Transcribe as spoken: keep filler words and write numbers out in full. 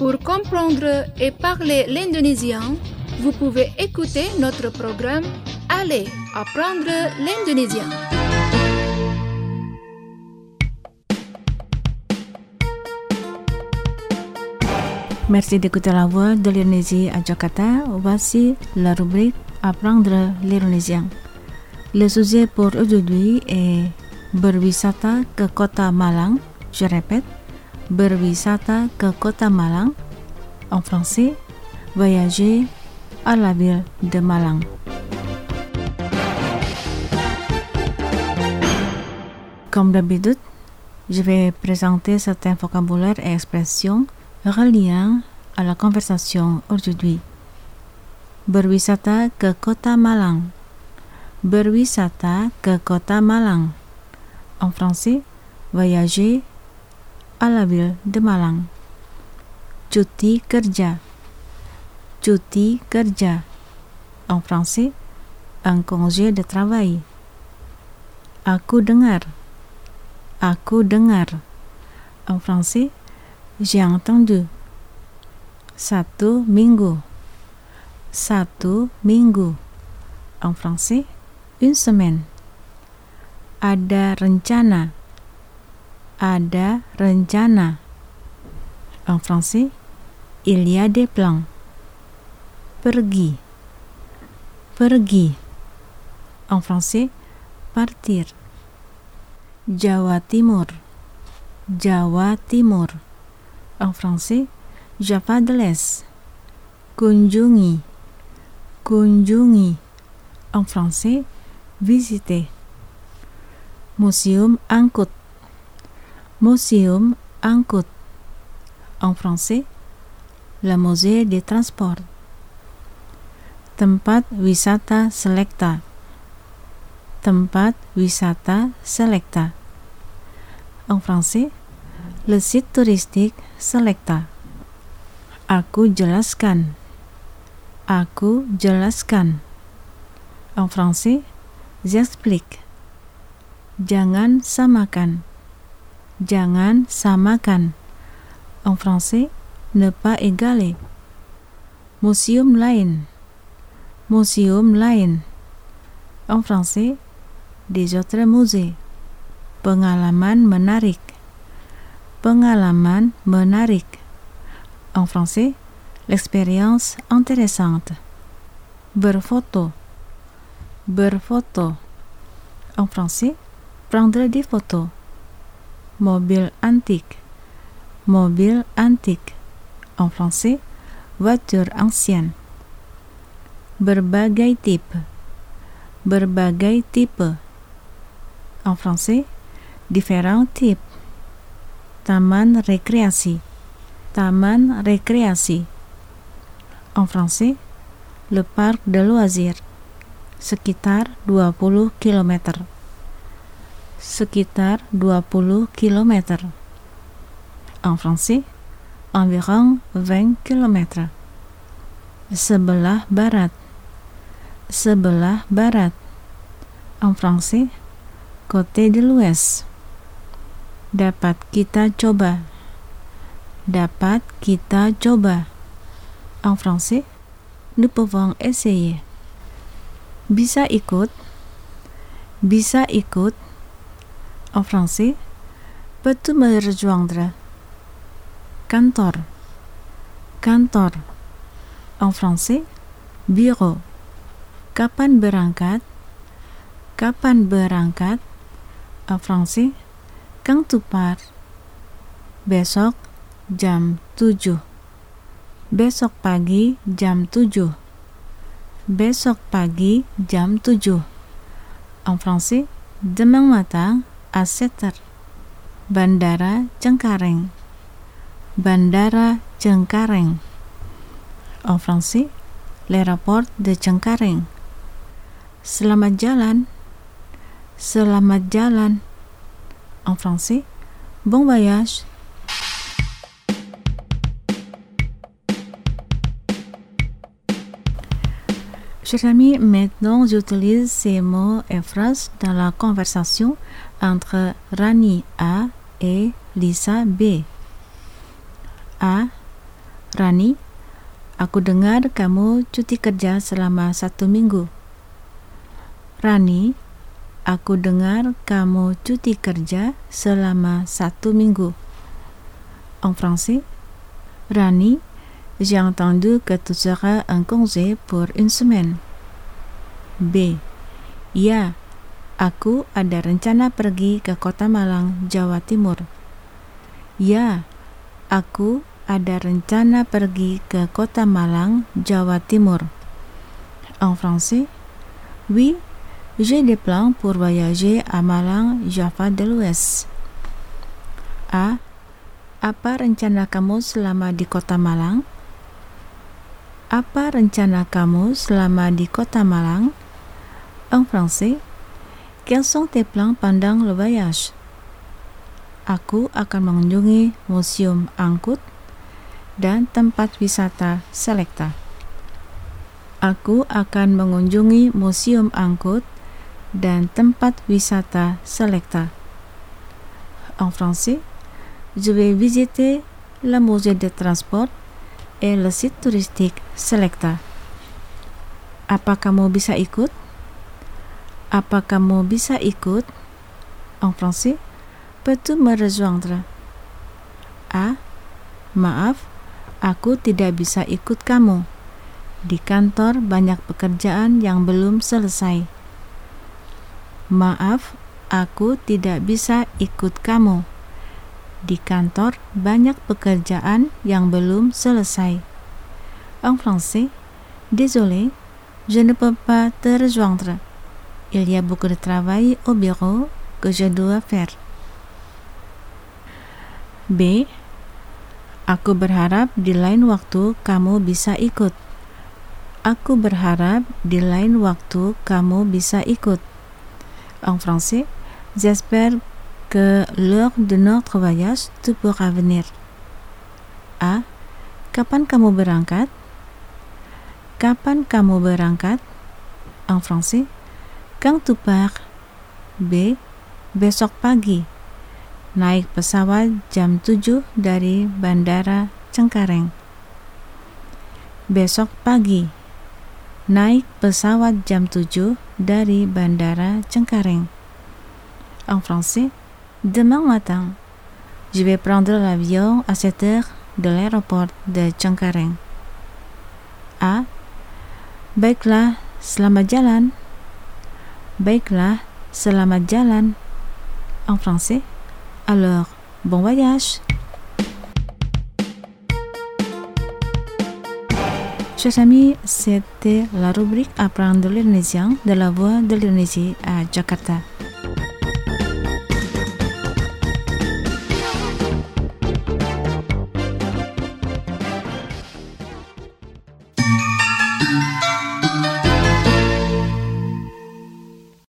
Pour comprendre et parler l'indonésien, vous pouvez écouter notre programme Allez apprendre l'indonésien. Merci d'écouter la voix de l'Indonésie à Jakarta. Voici la rubrique Apprendre l'indonésien. Le sujet pour aujourd'hui est berwisata ke Kota Malang. Je répète, berwisata ke Kota Malang. En français, voyager à la ville de Malang. Comme d'habitude, je vais présenter certains vocabulaires et expressions reliant à la conversation aujourd'hui. Berwisata ke Kota Malang. Berwisata ke Kota Malang. En français, voyager à la ville de Malang. Cuti kerja. Cuti kerja. En français, un congé de travail. Aku dengar. Aku dengar. En français, j'ai entendu. Satu minggu. Satu minggu. En français, une semaine. Ada rencana. Ada rencana. En français, il y a des plans. Pergi. Pergi. En français, partir. Jawa Timur. Jawa Timur. En français, Java de l'Est. Kunjungi. Kunjungi. En français, visiter. Museum Angkut. Museum Angkut. En français, le musée des transports. Tempat wisata selekta. Tempat wisata selekta. En français, le site touristique selekta. Aku jelaskan. Aku jelaskan. En français, j'explique. Jangan samakan. Jangan samakan. En français, ne pas égaler. Museum lain. Museum lain. En français, des autres musées. Pengalaman menarik. Pengalaman menarik. En français, l'expérience intéressante. Berfoto. Berfoto. En français, prendre des photos. Mobil antique. Mobil antique. En français, voiture ancienne. Berbagai type. Berbagai type. En français, différents types. Taman rekreasi. Taman rekreasi. En français, le parc de loisirs. Sekitar dua puluh kilometer. Sekitar dua puluh kilometer. En français, environ vingt kilomètres. Sebelah barat. Sebelah barat. En français, côté de l'ouest. Dapat kita coba. Dapat kita coba. En français, nous pouvons essayer. Bisa ikut. Bisa ikut. En français, peux-tu me rejoindre? Kantor. Kantor. En français, bureau. Kapan berangkat? Kapan berangkat? En français, quand tu pars? Besok jam tujuh. Besok pagi jam tujuh. Besok pagi jam tujuh. En français, demain matin à sept heures. Bandara Cengkareng. Bandara Cengkareng. En français, l'aéroport de Cengkareng. Selamat jalan. Selamat jalan. En français, bon voyage. Chers amis, maintenant j'utilise ces mots et phrases dans la conversation entre Rani A et Lisa B. A. Rani, aku dengar kamu cuti kerja selama satu minggu. Rani, aku dengar kamu cuti kerja selama satu minggu. En français, Rani, j'ai entendu que tu seras en congé pour une semaine. B. Ya, aku ada rencana pergi ke Kota Malang, Jawa Timur. Ya, aku ada rencana pergi ke Kota Malang, Jawa Timur. En français, oui, j'ai des plans pour voyager à Malang, Java de l'Ouest. A. Apa rencana kamu selama di Kota Malang? Apa rencana kamu selama di Kota Malang? En français, quels sont tes plans pendant le voyage? Aku akan mengunjungi Museum Angkut dan tempat wisata Selecta. Aku akan mengunjungi Museum Angkut dan tempat wisata Selecta. En français, je vais visiter le musée de transport et le site touristique Selecta. Apa kamu bisa ikut? Apa kamu bisa ikut? En français, peux-tu me rejoindre? A. Maaf, aku tidak bisa ikut kamu. Di kantor banyak pekerjaan yang belum selesai. Maaf, aku tidak bisa ikut kamu. Di kantor banyak pekerjaan yang belum selesai. En français, désolé, je ne peux pas te rejoindre. Il y a beaucoup de travail au bureau que je dois faire. B. Aku berharap di lain waktu kamu bisa ikut. Aku berharap di lain waktu kamu bisa ikut. En français, j'espère que lors de notre voyage tu pourras venir. A. Kapan kamu berangkat? Kapan kamu berangkat? En français, quand tu pars? B. Besok pagi. Naik pesawat jam tujuh dari Bandara Cengkareng. Besok pagi. Naik pesawat jam tujuh dari Bandara Cengkareng. En français, demain matin, je vais prendre l'avion à sept heures de l'aéroport de Cengkareng. A. Baiklah, selamat jalan. Baiklah, selamat jalan. En français, alors, bon voyage. Chers amis, c'était la rubrique Apprendre l'indonésien de la voix de l'Indonésie à Jakarta.